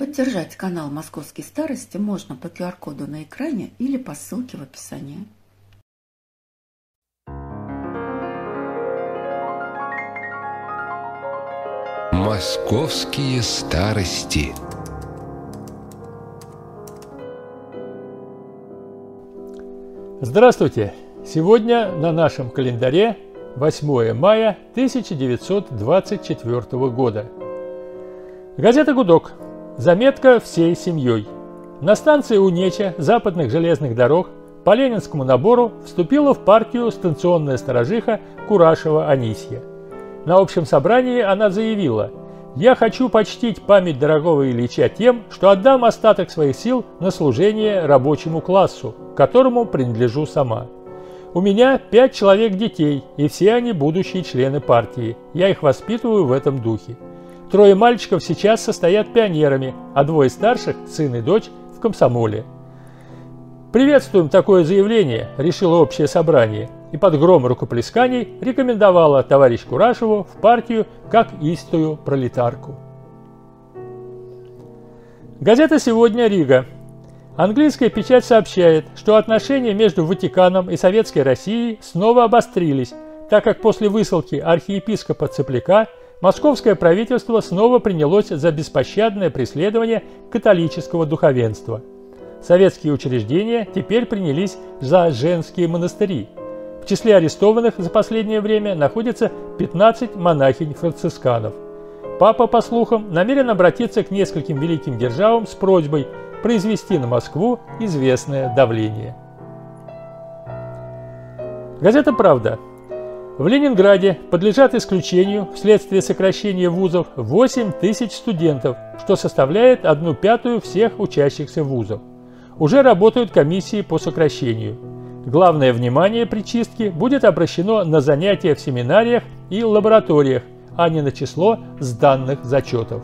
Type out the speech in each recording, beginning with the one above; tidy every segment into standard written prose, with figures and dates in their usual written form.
Поддержать канал «Московские старости» можно по QR-коду на экране или по ссылке в описании. «Московские старости». Здравствуйте! Сегодня на нашем календаре 8 мая 1924 года. Газета «Гудок». Заметка всей семьей. На станции Унеча западных железных дорог по ленинскому набору вступила в партию станционная сторожиха Курашева Анисья. На общем собрании она заявила: «Я хочу почтить память дорогого Ильича тем, что отдам остаток своих сил на служение рабочему классу, которому принадлежу сама. У меня 5 человек детей, и все они будущие члены партии. Я их воспитываю в этом духе. 3 мальчиков сейчас состоят пионерами, а 2 старших, сын и дочь, в комсомоле». «Приветствуем такое заявление», – решило общее собрание, и под гром рукоплесканий рекомендовала товарищ Курашеву в партию как истую пролетарку. Газета «Сегодня. Рига». Английская печать сообщает, что отношения между Ватиканом и Советской Россией снова обострились, так как после высылки архиепископа Цепляка московское правительство снова принялось за беспощадное преследование католического духовенства. Советские учреждения теперь принялись за женские монастыри. В числе арестованных за последнее время находится 15 монахинь-францисканов. Папа, по слухам, намерен обратиться к нескольким великим державам с просьбой произвести на Москву известное давление. Газета «Правда». В Ленинграде подлежат исключению вследствие сокращения вузов 8 тысяч студентов, что составляет 1/5 всех учащихся вузов. Уже работают комиссии по сокращению. Главное внимание при чистке будет обращено на занятия в семинариях и лабораториях, а не на число сданных зачетов.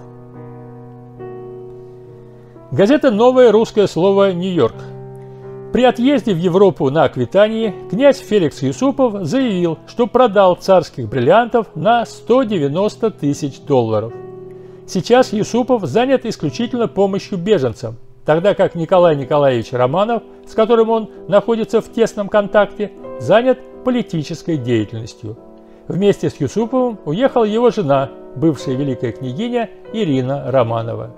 Газета «Новое русское слово. Нью-Йорк». При отъезде в Европу на Аквитании князь Феликс Юсупов заявил, что продал царских бриллиантов на $190 тысяч. Сейчас Юсупов занят исключительно помощью беженцам, тогда как Николай Николаевич Романов, с которым он находится в тесном контакте, занят политической деятельностью. Вместе с Юсуповым уехала его жена, бывшая великая княгиня Ирина Романова.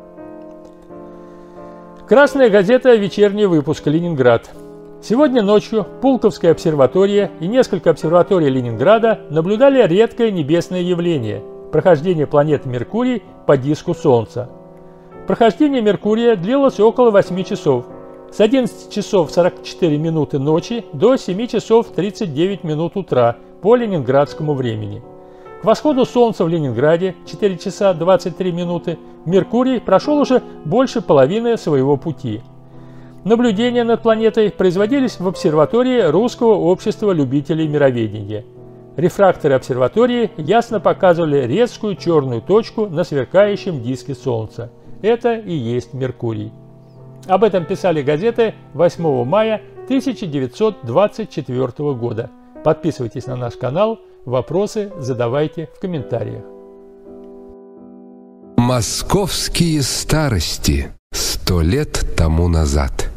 Красная газета «Вечерний выпуск. Ленинград». Сегодня ночью Пулковская обсерватория и несколько обсерваторий Ленинграда наблюдали редкое небесное явление – прохождение планеты Меркурий по диску Солнца. Прохождение Меркурия длилось около 8 часов, с 11 часов 44 минуты ночи до 7 часов 39 минут утра по ленинградскому времени. К восходу Солнца в Ленинграде 4 часа 23 минуты Меркурий прошел уже больше половины своего пути. Наблюдения над планетой производились в обсерватории Русского общества любителей мироведения. Рефракторы обсерватории ясно показывали резкую черную точку на сверкающем диске Солнца. Это и есть Меркурий. Об этом писали газеты 8 мая 1924 года. Подписывайтесь на наш канал, вопросы задавайте в комментариях. «Московские старости» 100 лет тому назад.